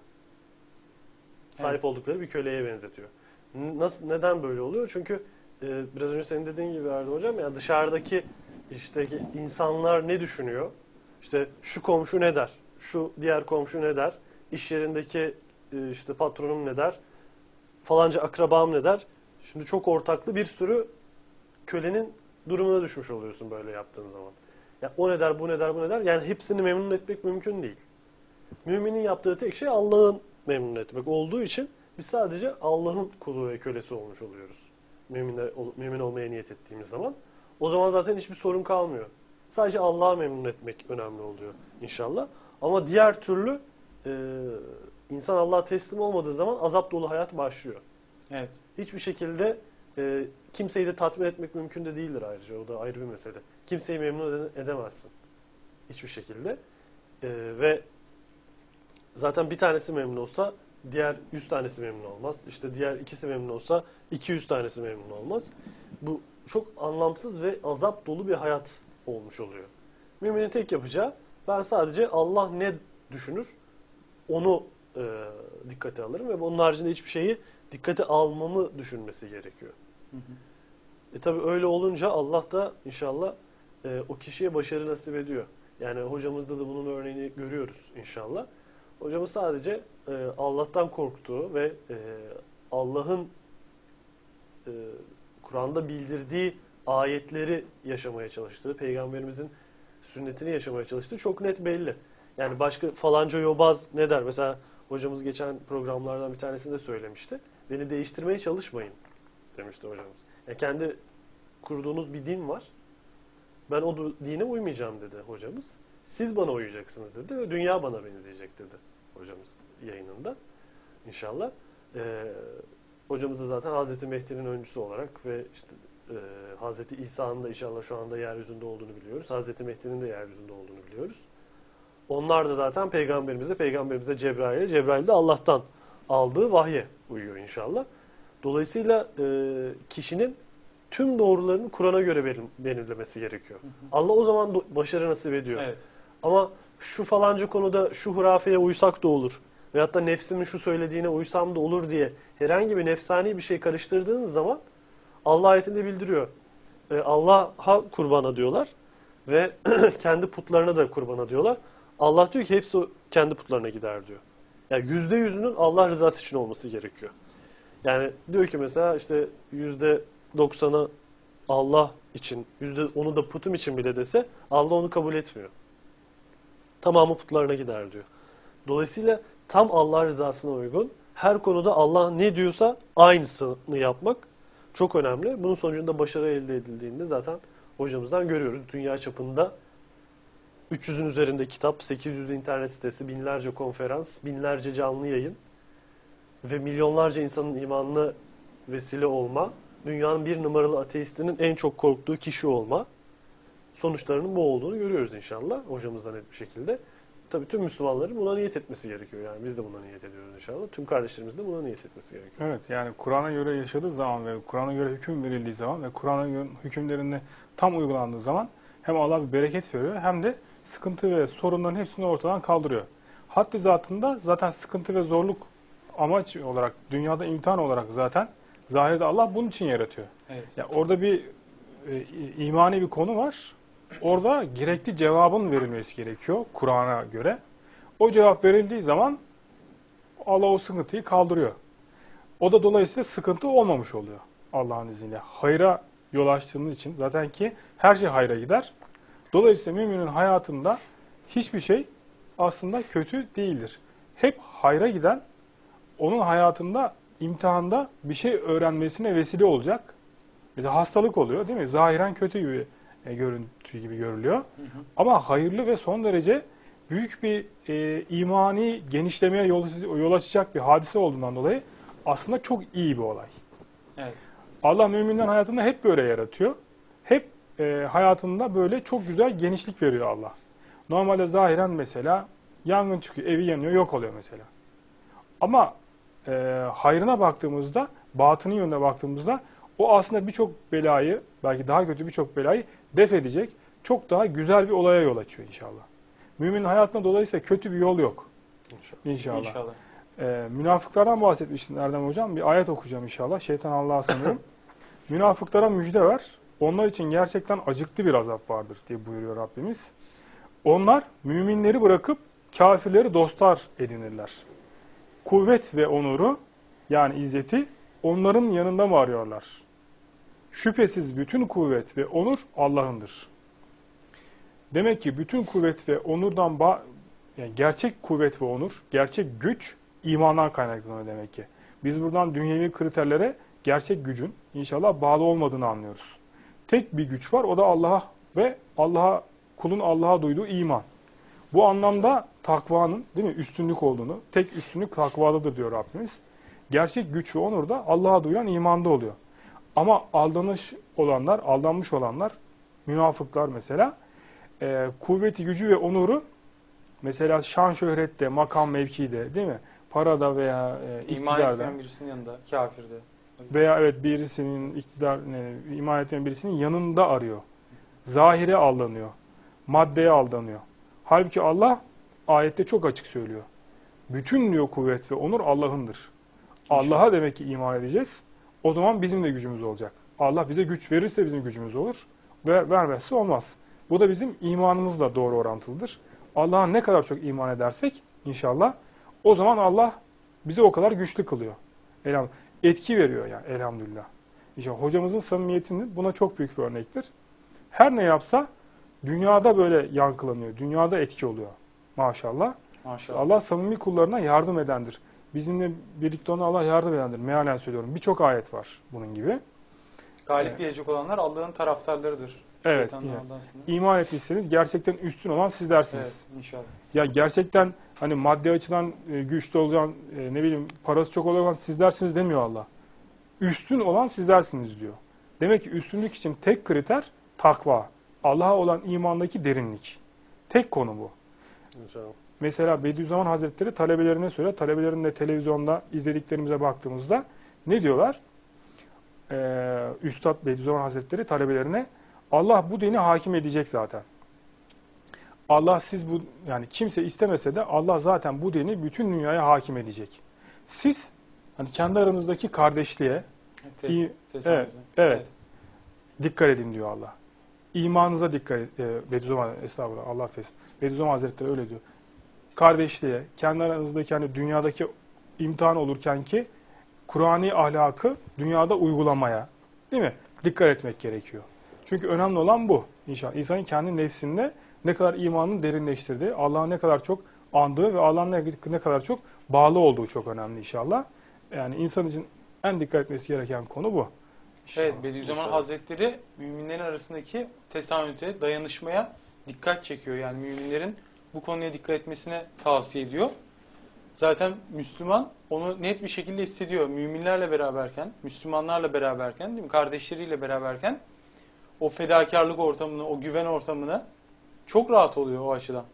Speaker 3: Sahip
Speaker 1: Evet.
Speaker 3: oldukları bir köleye benzetiyor. Neden böyle oluyor? Çünkü biraz önce senin dediğin gibi Erdem Hocam, ya dışarıdaki işte insanlar ne düşünüyor? İşte şu komşu ne der? Şu diğer komşu ne der? İş yerindeki işte patronum ne der? Falanca akrabam ne der? Şimdi çok ortaklı bir sürü kölenin durumuna düşmüş oluyorsun böyle yaptığın zaman. Ya o ne der, bu ne der, bu ne der? Yani hepsini memnun etmek mümkün değil. Müminin yaptığı tek şey Allah'ın memnun etmek olduğu için biz sadece Allah'ın kulu ve kölesi olmuş oluyoruz. Mümin olmaya niyet ettiğimiz zaman. O zaman zaten hiçbir sorun kalmıyor. Sadece Allah'ı memnun etmek önemli oluyor inşallah. Ama diğer türlü insan Allah'a teslim olmadığı zaman azap dolu hayat başlıyor.
Speaker 1: Evet.
Speaker 3: Hiçbir şekilde kimseyi de tatmin etmek mümkün de değildir ayrıca. O da ayrı bir mesele. Kimseyi memnun edemezsin. Hiçbir şekilde. Ve zaten bir tanesi memnun olsa diğer 100 tanesi memnun olmaz. İşte diğer ikisi memnun olsa 200 tanesi memnun olmaz. Bu çok anlamsız ve azap dolu bir hayat olmuş oluyor. Müminin tek yapacağı, ben sadece Allah ne düşünür onu dikkate alırım ve bunun haricinde hiçbir şeyi dikkate almamı düşünmesi gerekiyor.
Speaker 1: Hı hı.
Speaker 3: Tabii öyle olunca Allah da inşallah o kişiye başarı nasip ediyor. Yani hocamızda da bunun örneğini görüyoruz inşallah. Hocamız sadece Allah'tan korktuğu ve Allah'ın Kur'an'da bildirdiği ayetleri yaşamaya çalıştığı, Peygamberimizin sünnetini yaşamaya çalıştığı çok net belli. Yani başka falanca yobaz ne der? Mesela hocamız geçen programlardan bir tanesinde söylemişti. Beni değiştirmeye çalışmayın demişti hocamız. Yani kendi kurduğunuz bir din var. Ben o dine uymayacağım dedi hocamız. Siz bana uyacaksınız dedi ve dünya bana benzeyecek dedi hocamız yayınında inşallah. Hocamız da zaten Hazreti Mehdi'nin öncüsü olarak ve işte Hazreti İsa'nın da inşallah şu anda yeryüzünde olduğunu biliyoruz. Hazreti Mehdi'nin de yeryüzünde olduğunu biliyoruz. Onlar da zaten peygamberimize Cebrail de Allah'tan aldığı vahye uyuyor inşallah. Dolayısıyla kişinin tüm doğrularını Kur'an'a göre belirlemesi gerekiyor. Allah o zaman başarı nasip ediyor.
Speaker 1: Evet.
Speaker 3: Ama şu falanca konuda şu hurafeye uysak da olur. Veyahut da nefsimin şu söylediğine uysam da olur diye herhangi bir nefsani bir şey karıştırdığınız zaman Allah ayetinde bildiriyor. Allah'a kurban adıyorlar ve kendi putlarına da kurban adıyorlar. Allah diyor ki hepsi kendi putlarına gider diyor. Yani %100'ünün Allah rızası için olması gerekiyor. Yani diyor ki mesela işte %90'ı Allah için, %10'u da putum için bile dese Allah onu kabul etmiyor. Tamamı putlarına gider diyor. Dolayısıyla tam Allah rızasına uygun her konuda Allah ne diyorsa aynısını yapmak çok önemli. Bunun sonucunda başarı elde edildiğinde zaten hocamızdan görüyoruz. Dünya çapında 300'ün üzerinde kitap, 800 internet sitesi, binlerce konferans, binlerce canlı yayın ve milyonlarca insanın imanına vesile olma, dünyanın bir numaralı ateistinin en çok korktuğu kişi olma sonuçlarının bu olduğunu görüyoruz inşallah hocamızdan net bir şekilde. Tabii tüm Müslümanların buna niyet etmesi gerekiyor. Yani biz de buna niyet ediyoruz inşallah. Tüm kardeşlerimiz de buna niyet etmesi gerekiyor.
Speaker 2: Evet, yani Kur'an'a göre yaşadığı zaman ve Kur'an'a göre hüküm verildiği zaman ve Kur'an'ın hükümlerine tam uygulandığı zaman hem Allah bir bereket veriyor hem de sıkıntı ve sorunların hepsini ortadan kaldırıyor. Haddi zatında zaten sıkıntı ve zorluk amaç olarak, dünyada imtihan olarak zaten zahirde Allah bunun için yaratıyor.
Speaker 1: Evet.
Speaker 2: Yani orada bir imani bir konu var. Orada gerekli cevabın verilmesi gerekiyor Kur'an'a göre. O cevap verildiği zaman Allah o sıkıntıyı kaldırıyor. O da dolayısıyla sıkıntı olmamış oluyor Allah'ın izniyle. Hayra yol açtığımız için zaten ki her şey hayra gider. Dolayısıyla müminin hayatında hiçbir şey aslında kötü değildir. Hep hayra giden, onun hayatında, imtihanda bir şey öğrenmesine vesile olacak. Mesela hastalık oluyor değil mi? Zahiren kötü gibi görüntü gibi görülüyor. Hı hı. Ama hayırlı ve son derece büyük bir imani genişlemeye yol açacak bir hadise olduğundan dolayı aslında çok iyi bir olay.
Speaker 1: Evet.
Speaker 2: Allah müminlerin hayatında hep böyle yaratıyor. Hep hayatında böyle çok güzel genişlik veriyor Allah. Normalde zahiren mesela yangın çıkıyor, evi yanıyor, yok oluyor mesela. Ama hayrına baktığımızda, batını yönüne baktığımızda o aslında birçok belayı, belki daha kötü birçok belayı def edecek, çok daha güzel bir olaya yol açıyor inşallah. Müminin hayatında dolayısıyla kötü bir yol yok. İnşallah.
Speaker 1: İnşallah.
Speaker 2: Münafıklardan bahsetmiştin Erdem Hocam. Bir ayet okuyacağım inşallah. Şeytan Allah'a sanıyorum. Münafıklara müjde ver. Onlar için gerçekten acıklı bir azap vardır diye buyuruyor Rabbimiz. Onlar müminleri bırakıp kafirleri dostlar edinirler. Kuvvet ve onuru, yani izzeti onların yanında mı arıyorlar? Şüphesiz bütün kuvvet ve onur Allah'ındır. Demek ki bütün kuvvet ve onurdan yani gerçek kuvvet ve onur, gerçek güç imandan kaynaklanıyor demek ki. Biz buradan dünyevi kriterlere gerçek gücün inşallah bağlı olmadığını anlıyoruz. Tek bir güç var, o da Allah'a ve kulun Allah'a duyduğu iman. Bu anlamda takvanın, değil mi, üstünlük olduğunu, tek üstünlük takvadadır diyor Rabbimiz. Gerçek güç ve onur da Allah'a duyulan imanda oluyor. Ama aldanmış olanlar, münafıklar mesela, kuvveti, gücü ve onuru mesela şan şöhrette, makam mevkide, değil mi? Parada veya
Speaker 1: İman
Speaker 2: iktidarda.
Speaker 1: etmeyen birisinin yanında, kafirde.
Speaker 2: Veya evet birisinin iman etmeyen birisinin yanında arıyor. Zahire aldanıyor. Maddeye aldanıyor. Halbuki Allah ayette çok açık söylüyor. Bütün diyor kuvvet ve onur Allah'ındır. Allah'a demek ki iman edeceğiz. O zaman bizim de gücümüz olacak. Allah bize güç verirse bizim gücümüz olur. Vermezse olmaz. Bu da bizim imanımızla doğru orantılıdır. Allah'a ne kadar çok iman edersek inşallah o zaman Allah bizi o kadar güçlü kılıyor. Etki veriyor yani elhamdülillah. İşte hocamızın samimiyetinin buna çok büyük bir örnektir. Her ne yapsa dünyada böyle yankılanıyor. Dünyada etki oluyor. Maşallah.
Speaker 1: Maşallah.
Speaker 2: Allah samimi kullarına yardım edendir. Bizimle birlikte ona Allah yardım edendir. Mealen söylüyorum. Birçok ayet var bunun gibi.
Speaker 1: Galip gelecek olanlar Allah'ın taraftarlarıdır
Speaker 2: Evet.
Speaker 1: Şeytandan
Speaker 2: Yani.
Speaker 1: aldansınlar.
Speaker 2: İman ettiyseniz gerçekten üstün olan sizlersiniz.
Speaker 1: Evet, inşallah.
Speaker 2: Ya gerçekten hani maddi açıdan güçlü olan, ne bileyim parası çok olan sizlersiniz demiyor Allah. Üstün olan sizlersiniz diyor. Demek ki üstünlük için tek kriter takva. Allah'a olan imandaki derinlik. Tek konu bu.
Speaker 3: İnşallah.
Speaker 2: Mesela Bediüzzaman Hazretleri talebelerine söylüyor. Talebelerin de televizyonda izlediklerimize baktığımızda ne diyorlar? Üstad Bediüzzaman Hazretleri talebelerine Allah bu dini hakim edecek zaten. Allah yani kimse istemese de Allah zaten bu dini bütün dünyaya hakim edecek. Siz hani kendi aranızdaki kardeşliğe iyi,
Speaker 1: Tesadüfen.
Speaker 2: evet, dikkat edin diyor Allah. İmanınıza dikkat edin. Bediüzzaman estağfurullah Allah affetsin. Bediüzzaman Hazretleri öyle diyor. Kardeşliğe, kendi aranızdaki hani dünyadaki imtihan olurken ki Kur'ani ahlakı dünyada uygulamaya, değil mi? Dikkat etmek gerekiyor. Çünkü önemli olan bu. İnşallah insanın kendi nefsinde ne kadar imanını derinleştirdiği, Allah'ı ne kadar çok andığı ve Allah'a ne kadar çok bağlı olduğu çok önemli inşallah. Yani insan için en dikkat etmesi gereken konu bu. İnşallah.
Speaker 1: Evet, Bediüzzaman Hazretleri müminlerin arasındaki tesanüte, dayanışmaya dikkat çekiyor. Yani müminlerin bu konuya dikkat etmesine tavsiye ediyor. Zaten Müslüman onu net bir şekilde hissediyor. Müminlerle beraberken, Müslümanlarla beraberken, değil mi? Kardeşleriyle beraberken o fedakarlık ortamını, o güven ortamını çok rahat oluyor o açıdan.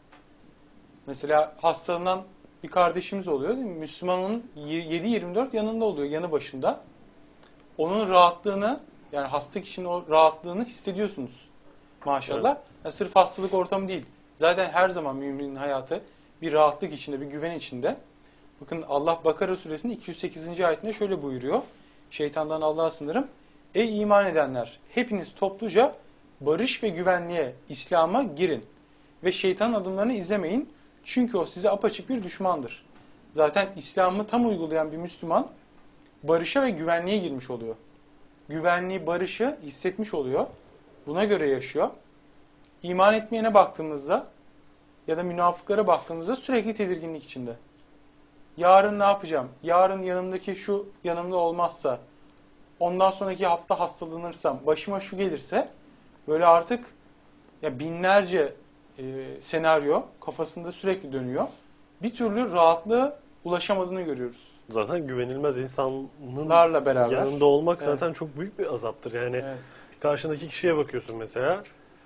Speaker 1: Mesela hastalığından bir kardeşimiz oluyor, değil mi? Müslüman onun 7-24 yanında oluyor, yanı başında. Onun rahatlığını, yani hasta kişinin o rahatlığını hissediyorsunuz. Maşallah.
Speaker 3: Evet.
Speaker 1: Yani sırf hastalık ortamı değil. Zaten her zaman müminin hayatı bir rahatlık içinde, bir güven içinde. Bakın Allah Bakara suresinin 208. ayetinde şöyle buyuruyor. Şeytandan Allah'a sınırım. Ey iman edenler! Hepiniz topluca barış ve güvenliğe, İslam'a girin. Ve şeytanın adımlarını izlemeyin. Çünkü o size apaçık bir düşmandır. Zaten İslam'ı tam uygulayan bir Müslüman barışa ve güvenliğe girmiş oluyor. Güvenliği, barışı hissetmiş oluyor. Buna göre yaşıyor. İman etmeyene baktığımızda ya da münafıklara baktığımızda sürekli tedirginlik içinde. Yarın ne yapacağım? Yarın yanımdaki şu yanımda olmazsa, ondan sonraki hafta hastalanırsam, başıma şu gelirse, böyle artık ya binlerce senaryo kafasında sürekli dönüyor. Bir türlü rahatlığa ulaşamadığını görüyoruz.
Speaker 3: Zaten güvenilmez insanın
Speaker 1: Larla beraber.
Speaker 3: yanında olmak
Speaker 1: Evet.
Speaker 3: zaten çok büyük bir azaptır. Yani
Speaker 1: Evet.
Speaker 3: karşındaki kişiye bakıyorsun mesela.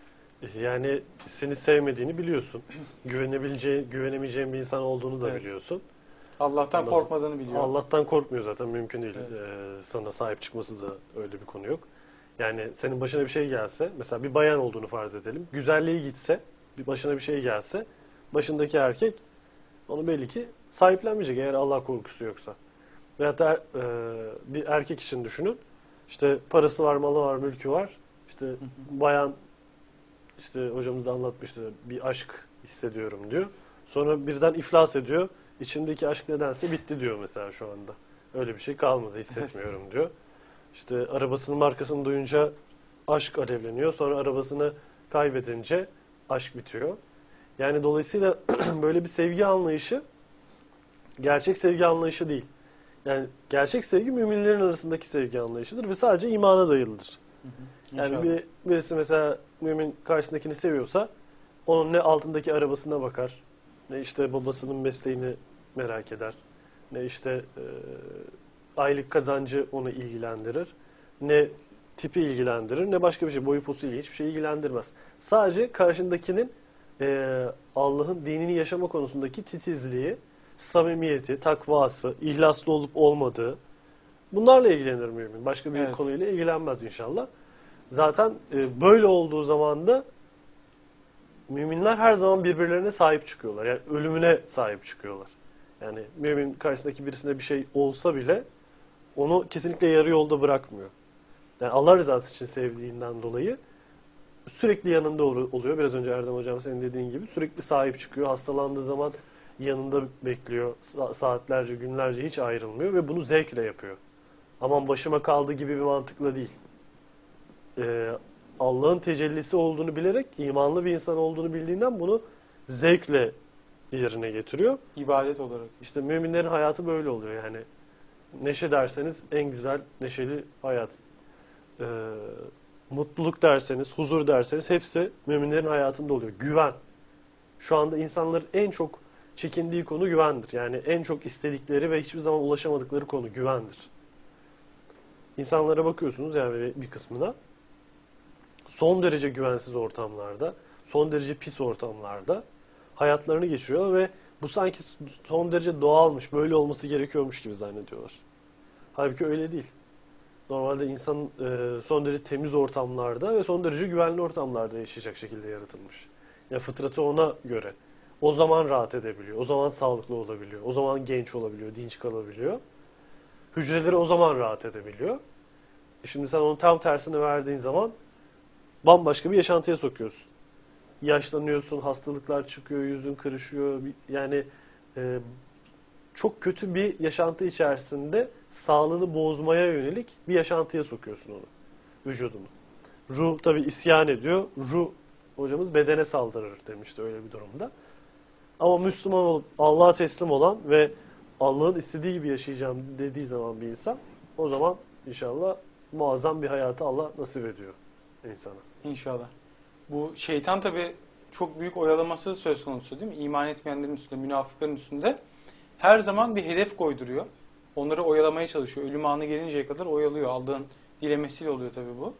Speaker 3: Yani seni sevmediğini biliyorsun. Güvenemeyeceğin bir insan olduğunu da
Speaker 1: Evet.
Speaker 3: biliyorsun.
Speaker 1: Allah'tan
Speaker 3: Ondan
Speaker 1: korkmadığını biliyor.
Speaker 3: Allah'tan korkmuyor zaten, mümkün değil.
Speaker 1: Evet.
Speaker 3: Sana sahip çıkması da öyle bir konu yok. Yani senin başına bir şey gelse, mesela bir bayan olduğunu farz edelim. Güzelliği gitse, bir başına bir şey gelse, başındaki erkek onu belli ki sahiplenmeyecek eğer Allah korkusu yoksa. Veyahut da bir erkek için düşünün. İşte parası var, malı var, mülkü var. İşte bayan, işte hocamız da anlatmıştı, bir aşk hissediyorum diyor. Sonra birden iflas ediyor. İçimdeki aşk nedense bitti diyor mesela şu anda. Öyle bir şey kalmadı, hissetmiyorum diyor. İşte arabasının markasını duyunca aşk alevleniyor. Sonra arabasını kaybedince aşk bitiyor. Yani dolayısıyla böyle bir sevgi anlayışı gerçek sevgi anlayışı değil. Yani gerçek sevgi müminlerin arasındaki sevgi anlayışıdır ve sadece imana dayalıdır. Yani
Speaker 1: İnşallah.
Speaker 3: birisi mesela mümin karşısındakini seviyorsa onun ne altındaki arabasına bakar, ne işte babasının mesleğini merak eder, ne işte aylık kazancı onu ilgilendirir, ne tipi ilgilendirir, ne başka bir şey, boyu posu hiçbir şey ilgilendirmez. Sadece karşındakinin Allah'ın dinini yaşama konusundaki titizliği, samimiyeti, takvası, ihlaslı olup olmadığı, bunlarla ilgilenir mümin. Başka bir
Speaker 1: Evet.
Speaker 3: konuyla ilgilenmez inşallah. Zaten böyle olduğu zaman da müminler her zaman birbirlerine sahip çıkıyorlar. Yani ölümüne sahip çıkıyorlar. Yani mümin karşısındaki birisine bir şey olsa bile onu kesinlikle yarı yolda bırakmıyor. Yani Allah rızası için sevdiğinden dolayı sürekli yanında oluyor. Biraz önce Erdem Hocam senin dediğin gibi sürekli sahip çıkıyor. Hastalandığı zaman yanında bekliyor. Saatlerce, günlerce hiç ayrılmıyor ve bunu zevkle yapıyor. Aman başıma kaldı gibi bir mantıkla değil. Allah'ın tecellisi olduğunu bilerek, imanlı bir insan olduğunu bildiğinden bunu zevkle yerine getiriyor.
Speaker 1: İbadet olarak.
Speaker 3: İşte müminlerin hayatı böyle oluyor yani. Neşe derseniz en güzel neşeli hayat. mutluluk derseniz, huzur derseniz hepsi müminlerin hayatında oluyor. Güven. Şu anda insanların en çok çekindiği konu güvendir. Yani en çok istedikleri ve hiçbir zaman ulaşamadıkları konu güvendir. İnsanlara bakıyorsunuz yani bir kısmına son derece güvensiz ortamlarda, son derece pis ortamlarda hayatlarını geçiriyor ve bu sanki son derece doğalmış, böyle olması gerekiyormuş gibi zannediyorlar. Halbuki öyle değil. Normalde insan son derece temiz ortamlarda ve son derece güvenli ortamlarda yaşayacak şekilde yaratılmış. Yani fıtratı ona göre. O zaman rahat edebiliyor, o zaman sağlıklı olabiliyor, o zaman genç olabiliyor, dinç kalabiliyor. Hücreleri o zaman rahat edebiliyor. Şimdi sen onun tam tersini verdiğin zaman bambaşka bir yaşantıya sokuyorsun. Yaşlanıyorsun, hastalıklar çıkıyor, yüzün kırışıyor. Yani çok kötü bir yaşantı içerisinde sağlığını bozmaya yönelik bir yaşantıya sokuyorsun onu, vücudunu. Ruh tabii isyan ediyor. Ruh hocamız bedene saldırır demişti öyle bir durumda. Ama Müslüman olup Allah'a teslim olan ve Allah'ın istediği gibi yaşayacağım dediği zaman bir insan, o zaman inşallah muazzam bir hayatı Allah nasip ediyor insana.
Speaker 1: İnşallah. Bu şeytan tabii çok büyük oyalaması söz konusu değil mi? İman etmeyenlerin üstünde, münafıkların üstünde her zaman bir hedef koyduruyor. Onları oyalamaya çalışıyor. Ölüm anı gelinceye kadar oyalıyor. Allah'ın dilemesiyle oluyor tabii bu.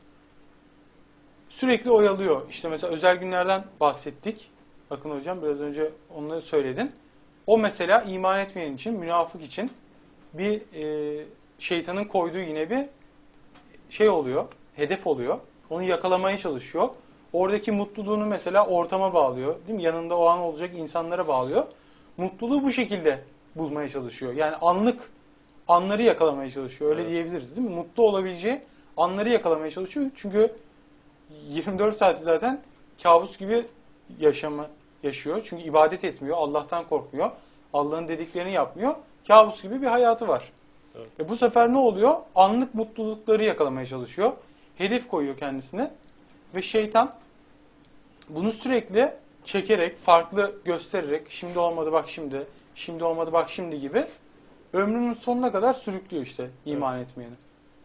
Speaker 1: Sürekli oyalıyor. İşte mesela özel günlerden bahsettik. Bakın hocam biraz önce onları söyledin. O mesela iman etmeyen için, münafık için bir şeytanın koyduğu yine bir şey oluyor. Hedef oluyor. Onu yakalamaya çalışıyor. Oradaki mutluluğunu mesela ortama bağlıyor. Değil mi? Yanında o an olacak insanlara bağlıyor. Mutluluğu bu şekilde bulmaya çalışıyor. Yani anları yakalamaya çalışıyor. Öyle diyebiliriz değil mi? Mutlu olabileceği anları yakalamaya çalışıyor. Çünkü 24 saati zaten kabus gibi yaşıyor. Çünkü ibadet etmiyor. Allah'tan korkmuyor. Allah'ın dediklerini yapmıyor. Kabus gibi bir hayatı var.
Speaker 3: Evet.
Speaker 1: Bu sefer ne oluyor? Anlık mutlulukları yakalamaya çalışıyor. Hedef koyuyor kendisine. Ve şeytan bunu sürekli çekerek, farklı göstererek, şimdi olmadı bak şimdi, şimdi olmadı bak şimdi gibi ömrünün sonuna kadar sürüklüyor işte iman etmeyeni.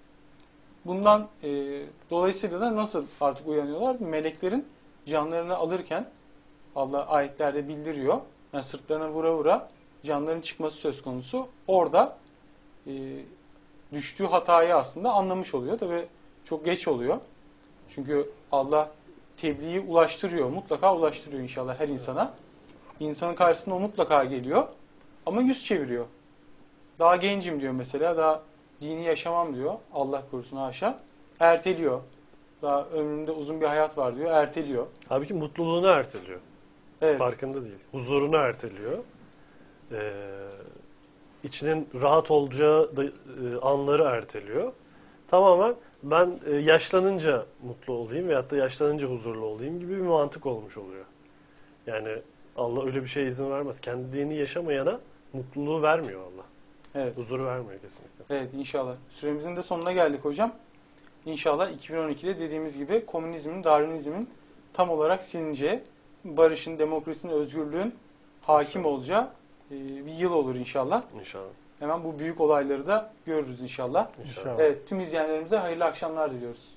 Speaker 1: Bundan dolayısıyla da nasıl artık uyanıyorlar? Meleklerin canlarını alırken Allah ayetlerde bildiriyor. Yani sırtlarına vura vura canların çıkması söz konusu. Orada düştüğü hatayı aslında anlamış oluyor. Tabii çok geç oluyor. Çünkü Allah tebliği ulaştırıyor. Mutlaka ulaştırıyor inşallah her insana. İnsanın karşısına o mutlaka geliyor. Ama yüz çeviriyor. Daha gencim diyor mesela. Daha dini yaşamam diyor. Allah korusun haşa. Erteliyor. Daha ömrümde uzun bir hayat var diyor. Erteliyor.
Speaker 3: Halbuki mutluluğunu erteliyor.
Speaker 1: Evet.
Speaker 3: Farkında değil. Huzurunu erteliyor. İçinin rahat olacağı anları erteliyor. Tamamen ben yaşlanınca mutlu olayım veyahut da yaşlanınca huzurlu olayım gibi bir mantık olmuş oluyor. Yani Allah öyle bir şeye izin vermez. Kendi dinini yaşamayana mutluluğu vermiyor Allah.
Speaker 1: Evet.
Speaker 3: Huzuru vermiyor kesinlikle.
Speaker 1: Evet inşallah. Süremizin de sonuna geldik hocam. İnşallah 2012'de dediğimiz gibi komünizmin, Darwinizmin tam olarak silineceği, barışın, demokrasinin, özgürlüğün hakim olacağı bir yıl olur inşallah.
Speaker 3: İnşallah.
Speaker 1: Hemen bu büyük olayları da görürüz inşallah.
Speaker 3: İnşallah.
Speaker 1: Evet, tüm izleyenlerimize hayırlı akşamlar diliyoruz.